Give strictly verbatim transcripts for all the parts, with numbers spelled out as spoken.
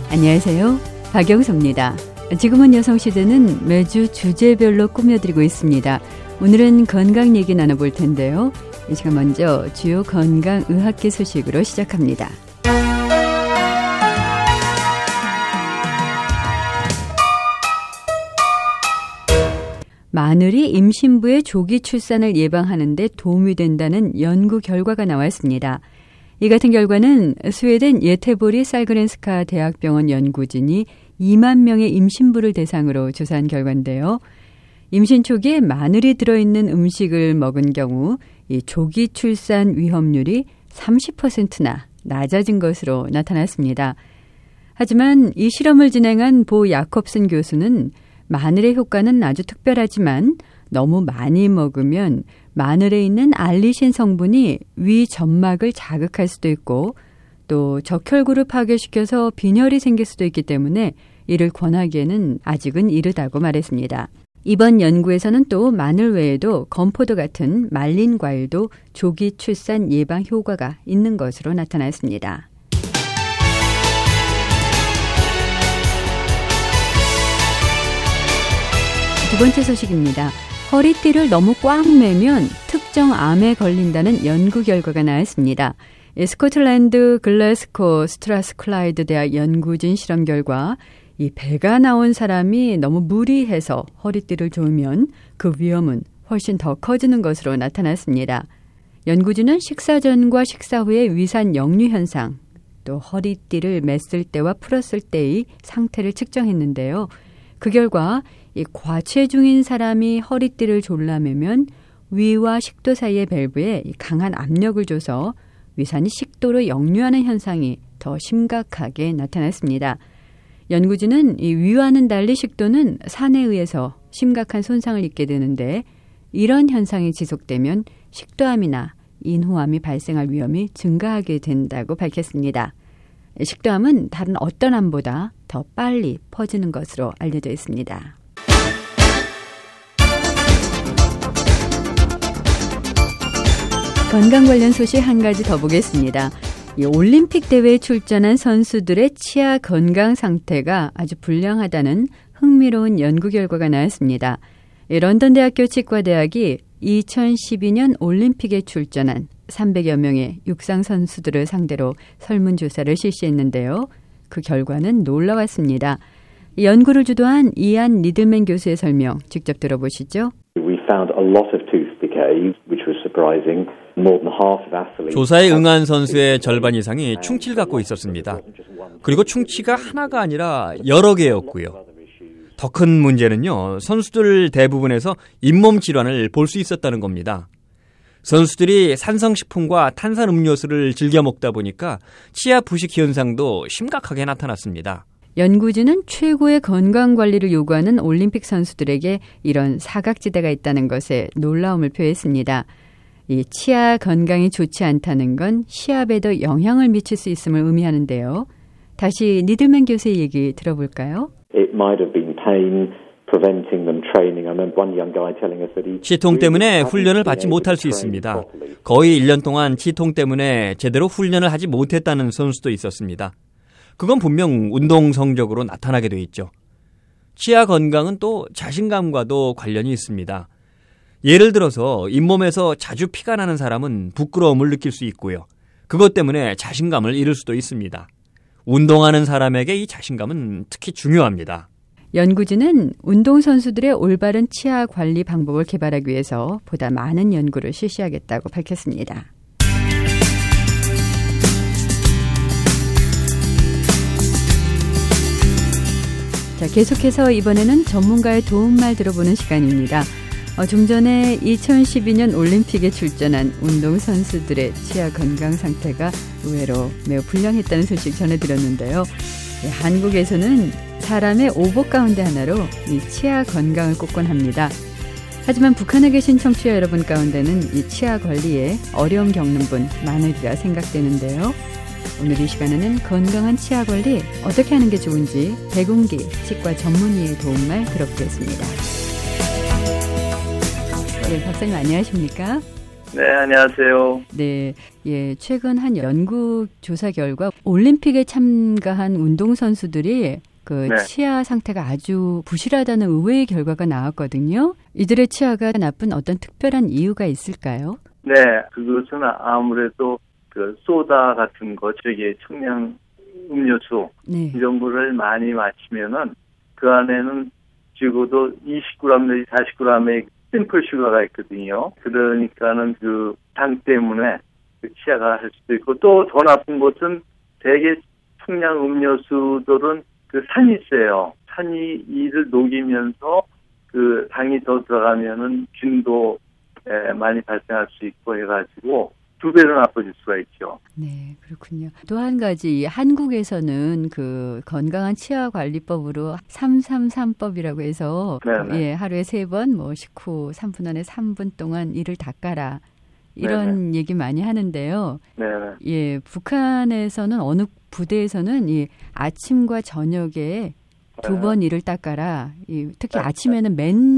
안녕하세요. 박영서입니다. 지금은 여성시대는 매주 주제별로 꾸며드리고 있습니다. 오늘은 건강 얘기 나눠볼 텐데요. 이 시간 먼저 주요 건강의학계 소식으로 시작합니다. 마늘이 임신부의 조기 출산을 예방하는 데 도움이 된다는 연구 결과가 나왔습니다. 이 같은 결과는 스웨덴 예테보리 살그렌스카 대학병원 연구진이 이만 명의 임신부를 대상으로 조사한 결과인데요. 임신 초기에 마늘이 들어있는 음식을 먹은 경우 이 조기 출산 위험률이 삼십 퍼센트나 낮아진 것으로 나타났습니다. 하지만 이 실험을 진행한 보 야콥슨 교수는 마늘의 효과는 아주 특별하지만 너무 많이 먹으면 마늘에 있는 알리신 성분이 위 점막을 자극할 수도 있고 또 적혈구를 파괴시켜서 빈혈이 생길 수도 있기 때문에 이를 권하기에는 아직은 이르다고 말했습니다. 이번 연구에서는 또 마늘 외에도 건포도 같은 말린 과일도 조기 출산 예방 효과가 있는 것으로 나타났습니다. 두 번째 소식입니다. 허리띠를 너무 꽉 매면 특정 암에 걸린다는 연구 결과가 나왔습니다. 스코틀랜드 글래스코 스트라스클라이드 대학 연구진 실험 결과 이 배가 나온 사람이 너무 무리해서 허리띠를 조이면 그 위험은 훨씬 더 커지는 것으로 나타났습니다. 연구진은 식사 전과 식사 후의 위산 역류 현상, 또 허리띠를 맸을 때와 풀었을 때의 상태를 측정했는데요. 그 결과 이 과체중인 사람이 허리띠를 졸라매면 위와 식도 사이의 밸브에 강한 압력을 줘서 위산이 식도로 역류하는 현상이 더 심각하게 나타났습니다. 연구진은 이 위와는 달리 식도는 산에 의해서 심각한 손상을 입게 되는데 이런 현상이 지속되면 식도암이나 인후암이 발생할 위험이 증가하게 된다고 밝혔습니다. 식도암은 다른 어떤 암보다 더 빨리 퍼지는 것으로 알려져 있습니다. 건강 관련 소식 한 가지 더 보겠습니다. 이 올림픽 대회에 출전한 선수들의 치아 건강 상태가 아주 불량하다는 흥미로운 연구 결과가 나왔습니다. 이 런던 대학교 치과대학이 이천십이 년 올림픽에 출전한 삼백여 명의 육상 선수들을 상대로 설문조사를 실시했는데요. 그 결과는 놀라웠습니다. 이 연구를 주도한 이안 리들맨 교수의 설명 직접 들어보시죠. We found a lot of tooth decay, which was surprising. More than half of athletes. 조사에 응한 선수의 절반 이상이 충치를 갖고 있었습니다. 그리고 충치가 하나가 아니라 여러 개였고요. 더 큰 문제는요, 선수들 대부분에서 잇몸 질환을 볼 수 있었다는 겁니다. 선수들이 산성식품과 탄산음료수를 즐겨 먹다 보니까 치아 부식 현상도 심각하게 나타났습니다. 연구진은 최고의 건강관리를 요구하는 올림픽 선수들에게 이런 사각지대가 있다는 것에 놀라움을 표했습니다. 이 치아 건강이 좋지 않다는 건 시합에도 영향을 미칠 수 있음을 의미하는데요. 다시 리들맨 교수의 얘기 들어볼까요? It might have been pain preventing them training. I remember one young guy telling us that he 치통 때문에 훈련을 받지 못할 수 있습니다. 거의 일 년 동안 치통 때문에 제대로 훈련을 하지 못했다는 선수도 있었습니다. 그건 분명 운동 성적으로 나타나게 돼 있죠. 치아 건강은 또 자신감과도 관련이 있습니다. 예를 들어서 잇몸에서 자주 피가 나는 사람은 부끄러움을 느낄 수 있고요. 그것 때문에 자신감을 잃을 수도 있습니다. 운동하는 사람에게 이 자신감은 특히 중요합니다. 연구진은 운동선수들의 올바른 치아 관리 방법을 개발하기 위해서 보다 많은 연구를 실시하겠다고 밝혔습니다. 자, 계속해서 이번에는 전문가의 도움말 들어보는 시간입니다. 어, 좀 전에 이천십이 년 올림픽에 출전한 운동선수들의 치아 건강 상태가 의외로 매우 불량했다는 소식 전해드렸는데요. 네, 한국에서는 사람의 오복 가운데 하나로 이 치아 건강을 꼽곤 합니다. 하지만 북한에 계신 청취자 여러분 가운데는 이 치아 관리에 어려움 겪는 분 많으리라 생각되는데요. 오늘 이 시간에는 건강한 치아 관리 어떻게 하는 게 좋은지 백운기 치과 전문의의 도움말 들어보겠습니다. 네, 박사님 안녕하십니까? 네, 안녕하세요. 네, 예, 최근 한 연구 조사 결과 올림픽에 참가한 운동선수들이 그 네. 치아 상태가 아주 부실하다는 의외의 결과가 나왔거든요. 이들의 치아가 나쁜 어떤 특별한 이유가 있을까요? 네, 그것은 아무래도 그 소다 같은 거, 저기 청량 음료수 네. 이런 거를 많이 마시면은 그 안에는 적어도 이십 그램 내지 사십 그램의 심플 슈가가 있거든요. 그러니까는 그 당 때문에 그 치아가 할 수도 있고 또 더 나쁜 것은 대개 청량 음료수들은 그 산이 있어요. 산이 이를 녹이면서 그 당이 더 들어가면은 균도 많이 발생할 수 있고 해가지고 두 배로 나빠질 수가 있죠. 네, 그렇군요. 또 한 가지 한국에서는 그 건강한 치아 관리법으로 삼삼삼법이라고 해서 네네. 예, 하루에 세 번 뭐 식후 삼 분 안에 삼 분 동안 이를 닦아라. 이런 네네. 얘기 많이 하는데요. 네네. 예, 북한에서는 어느 부대에서는 이 아침과 저녁에 두 번 이를 닦아라. 이, 특히 네네. 아침에는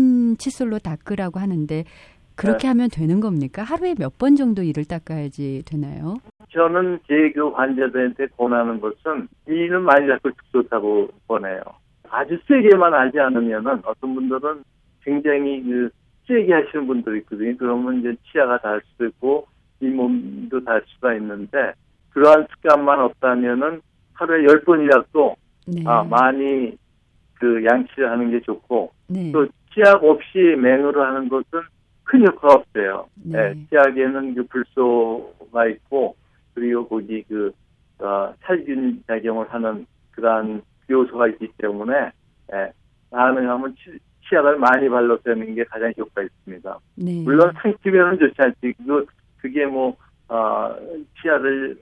맨 칫솔로 닦으라고 하는데 그렇게 네. 하면 되는 겁니까? 하루에 몇 번 정도 이를 닦아야지 되나요? 저는 제 그 환자들한테 권하는 것은 이는 많이 닦고 좋다고 권해요. 아주 세게만 하지 않으면은 어떤 분들은 굉장히 그 세게 하시는 분들이 있거든요. 그러면 이제 치아가 닳을 수도 있고 잇몸도 닳을 수가 있는데 그러한 습관만 없다면은 하루에 열 번이라도 네. 아, 많이 그 양치를 하는 게 좋고 네. 또 치약 없이 맹으로 하는 것은 큰 효과가 없어요. 네. 네, 치약에는 그 불소가 있고 그리고 거기 그 어, 살균 작용을 하는 그러한 요소가 있기 때문에 네, 가능하면 치, 치약을 많이 발라대는 게 가장 효과가 있습니다. 네. 물론 상치면은 좋지 않지. 그 그게 뭐 어, 치아를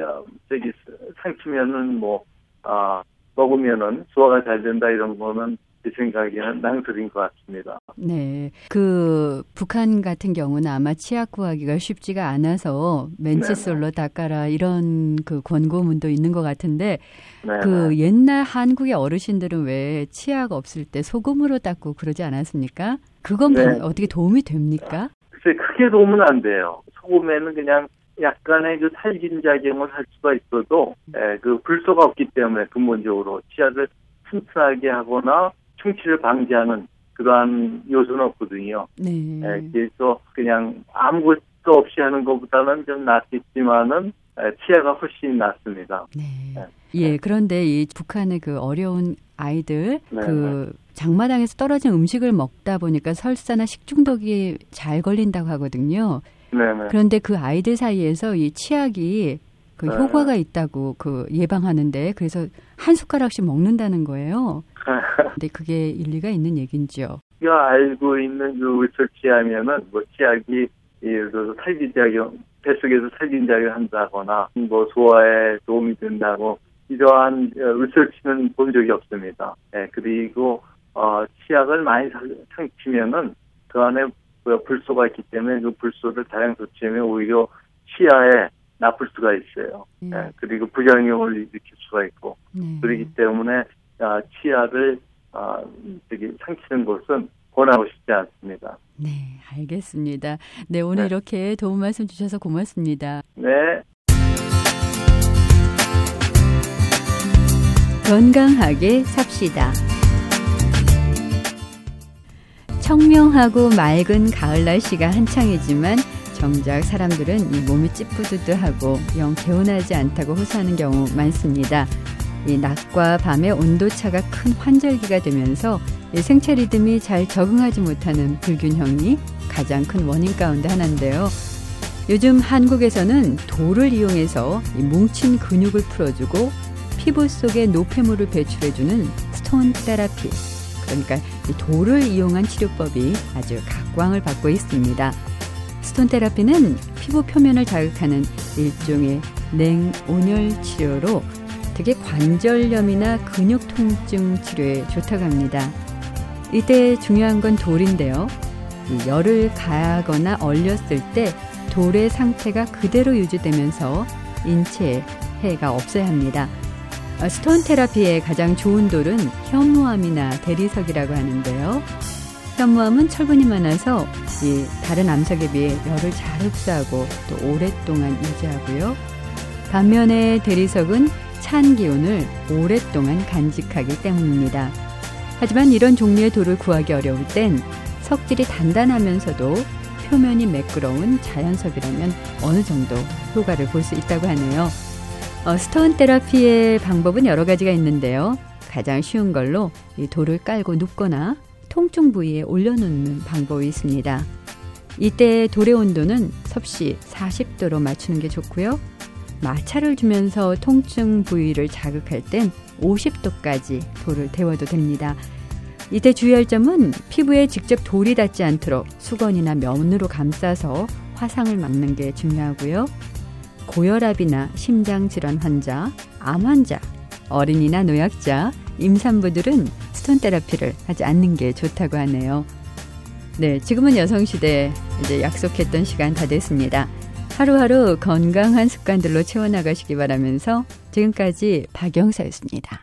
저기 상치면은 뭐 어, 먹으면은 소화가 잘 된다 이런 거는 제 생각에는 낭설인 것 같습니다. 네. 그, 북한 같은 경우는 아마 치약 구하기가 쉽지가 않아서 맨칫솔로 닦아라 이런 그 권고문도 있는 것 같은데 네네. 그 옛날 한국의 어르신들은 왜 치약 없을 때 소금으로 닦고 그러지 않았습니까? 그건 네. 어떻게 도움이 됩니까? 글쎄, 크게 도움은 안 돼요. 소금에는 그냥 약간의 그 살균 작용을 할 수가 있어도 에, 그 불소가 없기 때문에 근본적으로 치약을 튼튼하게 하거나 충치를 방지하는 그러한 요소는 없거든요. 네. 에, 그래서 그냥 아무것도 없이 하는 것보다는 좀 낫겠지만은 에, 치아가 훨씬 낫습니다. 네. 네. 예, 그런데 이 북한의 그 어려운 아이들 네. 그 장마당에서 떨어진 음식을 먹다 보니까 설사나 식중독이 잘 걸린다고 하거든요. 네네. 그런데 그 아이들 사이에서 이 치약이 그 네. 효과가 있다고 그 예방하는데 그래서 한 숟가락씩 먹는다는 거예요. 근데 그게 일리가 있는 얘긴지요? 우리가 알고 있는 그 리서치하면은 뭐 치약이 예를 들어서 살균작용, 뱃속에서 살균작용을 한다거나 뭐 소화에 도움이 된다고 이러한 리서치는 본 적이 없습니다. 네, 그리고 어, 치약을 많이 상치면은 그 안에 불소가 있기 때문에 그 불소를 다량 섭취하면 오히려 치아에 나쁠 수가 있어요. 네. 네, 그리고 부작용을 일으킬 수가 있고 네. 그렇기 때문에 아, 치아를 아, 저기 상치는 것은 권하고 싶지 않습니다. 네, 알겠습니다. 네, 오늘 네. 이렇게 도움 말씀 주셔서 고맙습니다. 네. 건강하게 삽시다. 청명하고 맑은 가을 날씨가 한창이지만 정작 사람들은 이 몸이 찌뿌드드하고 영 개운하지 않다고 호소하는 경우 많습니다. 이 낮과 밤의 온도차가 큰 환절기가 되면서 이 생체 리듬이 잘 적응하지 못하는 불균형이 가장 큰 원인 가운데 하나인데요. 요즘 한국에서는 돌을 이용해서 이 뭉친 근육을 풀어주고 피부 속에 노폐물을 배출해주는 스톤 테라피, 그러니까 이 돌을 이용한 치료법이 아주 각광을 받고 있습니다. 스톤 테라피는 피부 표면을 자극하는 일종의 냉온열 치료로 특히 관절염이나 근육 통증 치료에 좋다고 합니다. 이때 중요한 건 돌인데요. 이 열을 가하거나 얼렸을 때 돌의 상태가 그대로 유지되면서 인체에 해가 없어야 합니다. 스톤 테라피의 가장 좋은 돌은 현무암이나 대리석이라고 하는데요. 현무암은 철분이 많아서 이 다른 암석에 비해 열을 잘 흡수하고 또 오랫동안 유지하고요. 반면에 대리석은 찬 기온을 오랫동안 간직하기 때문입니다. 하지만 이런 종류의 돌을 구하기 어려울 땐 석질이 단단하면서도 표면이 매끄러운 자연석이라면 어느 정도 효과를 볼 수 있다고 하네요. 어, 스톤 테라피의 방법은 여러 가지가 있는데요. 가장 쉬운 걸로 이 돌을 깔고 눕거나 통증 부위에 올려놓는 방법이 있습니다. 이때 돌의 온도는 섭씨 사십 도로 맞추는 게 좋고요. 마찰을 주면서 통증 부위를 자극할 땐 오십 도까지 돌을 데워도 됩니다. 이때 주의할 점은 피부에 직접 돌이 닿지 않도록 수건이나 면으로 감싸서 화상을 막는 게 중요하고요. 고혈압이나 심장질환 환자, 암 환자, 어린이나 노약자, 임산부들은 스톤 테라피를 하지 않는 게 좋다고 하네요. 네, 지금은 여성시대 이제 약속했던 시간 다 됐습니다. 하루하루 건강한 습관들로 채워나가시기 바라면서 지금까지 박영사였습니다.